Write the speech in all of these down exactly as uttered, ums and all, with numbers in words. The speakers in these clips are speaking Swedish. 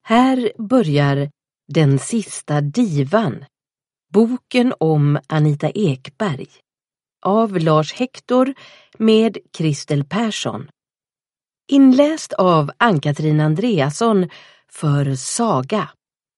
Här börjar Den sista divan, boken om Anita Ekberg, av Lars Hector med Kristel Persson. Inläst av Ann-Katrin Andreasson för Saga.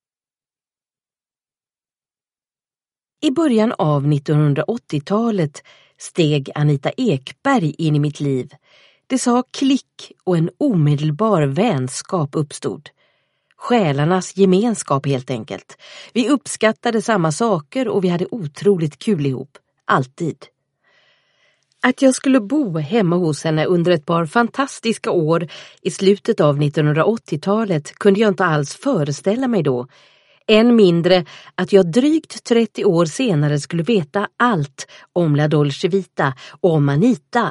I början av nittonhundraåttiotalet steg Anita Ekberg in i mitt liv. Det sa klick och en omedelbar vänskap uppstod. Själarnas gemenskap helt enkelt. Vi uppskattade samma saker och vi hade otroligt kul ihop. Alltid. Att jag skulle bo hemma hos henne under ett par fantastiska år i slutet av nittonhundraåttiotalet kunde jag inte alls föreställa mig då. Än mindre att jag drygt trettio år senare skulle veta allt om La Dolce Vita och om Anita.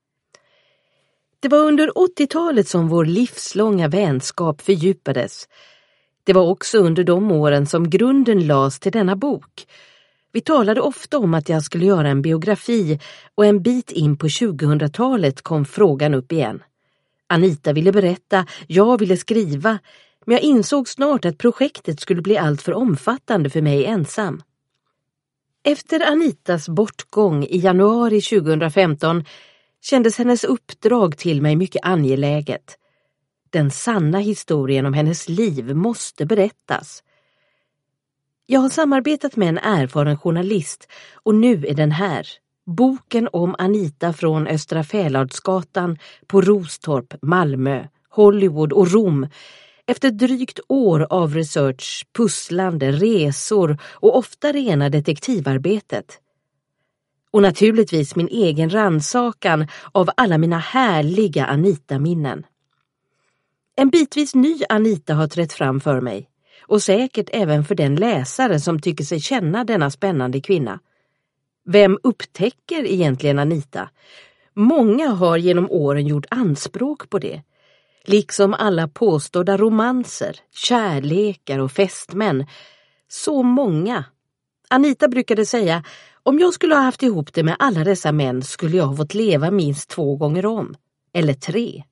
Det var under åttiotalet som vår livslånga vänskap fördjupades. Det var också under de åren som grunden lades till denna bok. Vi talade ofta om att jag skulle göra en biografi och en bit in på tjugohundratalet kom frågan upp igen. Anita ville berätta, jag ville skriva, men jag insåg snart att projektet skulle bli allt för omfattande för mig ensam. Efter Anitas bortgång i januari tjugohundrafemton kändes hennes uppdrag till mig mycket angeläget. Den sanna historien om hennes liv måste berättas. Jag har samarbetat med en erfaren journalist och nu är den här. Boken om Anita från Östra Fälardsgatan på Rostorp, Malmö, Hollywood och Rom. Efter drygt år av research, pusslande, resor och ofta rena detektivarbetet. Och naturligtvis min egen rannsakan av alla mina härliga Anita-minnen. En bitvis ny Anita har trätt fram för mig. Och säkert även för den läsare som tycker sig känna denna spännande kvinna. Vem upptäcker egentligen Anita? Många har genom åren gjort anspråk på det. Liksom alla påstådda romanser, kärlekar och fästmän. Så många. Anita brukade säga, om jag skulle ha haft ihop det med alla dessa män skulle jag ha fått leva minst två gånger om. Eller tre.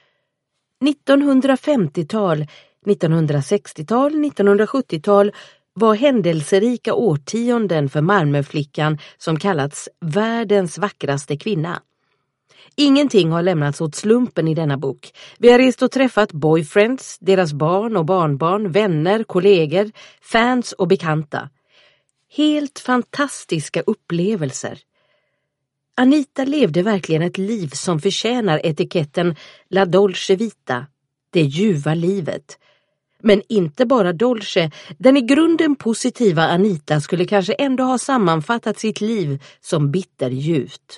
nittonhundrafemtiotal, nittonhundrasextiotal, nittonhundrasjuttiotal var händelserika årtionden för Malmöflickan som kallats världens vackraste kvinna. Ingenting har lämnats åt slumpen i denna bok. Vi har rest och träffat boyfriends, deras barn och barnbarn, vänner, kollegor, fans och bekanta. Helt fantastiska upplevelser. Anita levde verkligen ett liv som förtjänar etiketten La Dolce Vita, det ljuva livet. Men inte bara Dolce, den i grunden positiva Anita skulle kanske ändå ha sammanfattat sitt liv som bitterljuvt.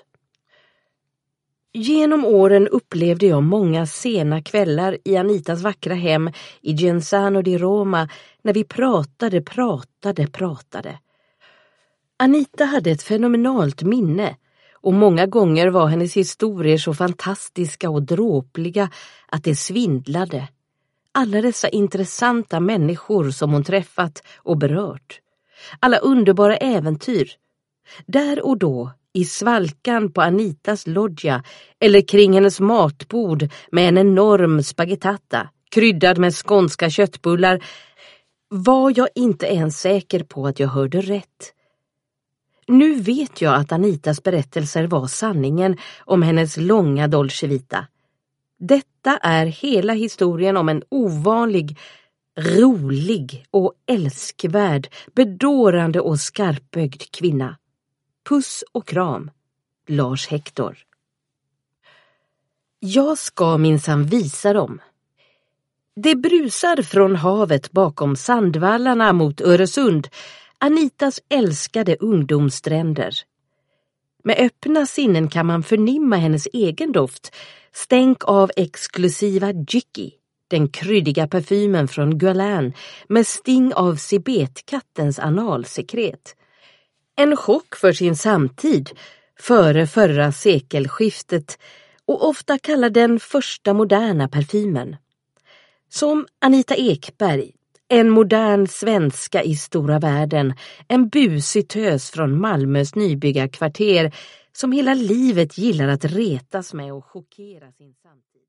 Genom åren upplevde jag många sena kvällar i Anitas vackra hem i Genzano di Roma när vi pratade, pratade, pratade. Anita hade ett fenomenalt minne och många gånger var hennes historier så fantastiska och dråpliga att det svindlade. Alla dessa intressanta människor som hon träffat och berört. Alla underbara äventyr. Där och då, i svalkan på Anitas loggia eller kring hennes matbord med en enorm spaghettata, kryddad med skånska köttbullar, var jag inte ens säker på att jag hörde rätt. Nu vet jag att Anitas berättelser var sanningen om hennes långa Dolce Vita. Detta är hela historien om en ovanlig, rolig och älskvärd, bedårande och skarpögd kvinna. Puss och kram, Lars Hector. Jag ska minsann visa dem. Det brusar från havet bakom Sandvallarna mot Öresund, Anitas älskade ungdomsstränder. Med öppna sinnen kan man förnimma hennes egen doft, stänk av exklusiva Jicky, den kryddiga parfymen från Guerlain med sting av cibetkattens analsekret. En chock för sin samtid, före förra sekelskiftet och ofta kallad den första moderna parfymen. Som Anita Ekberg, en modern svenska i stora världen, en busig tös från Malmös nybyggarkvarter som hela livet gillar att retas med och chockera sin samtid.